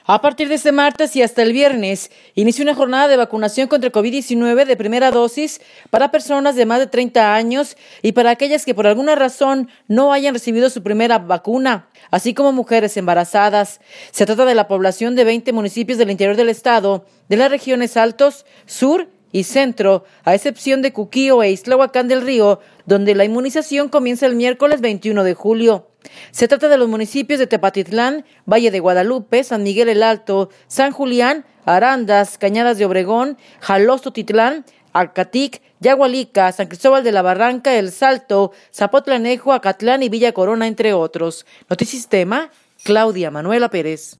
A partir de este martes y hasta el viernes, inicia una jornada de vacunación contra el COVID-19 de primera dosis para personas de más de 30 años y para aquellas que por alguna razón no hayan recibido su primera vacuna, así como mujeres embarazadas. Se trata de la población de 20 municipios del interior del estado, de las regiones Altos, Sur y Centro, a excepción de Cuquío e Ixtlahuacán del Río, donde la inmunización comienza el miércoles 21 de julio. Se trata de los municipios de Tepatitlán, Valle de Guadalupe, San Miguel el Alto, San Julián, Arandas, Cañadas de Obregón, Jalostotitlán, Acatic, Yagualica, San Cristóbal de la Barranca, El Salto, Zapotlanejo, Acatlán y Villa Corona, entre otros. Notisistema, Claudia Manuela Pérez.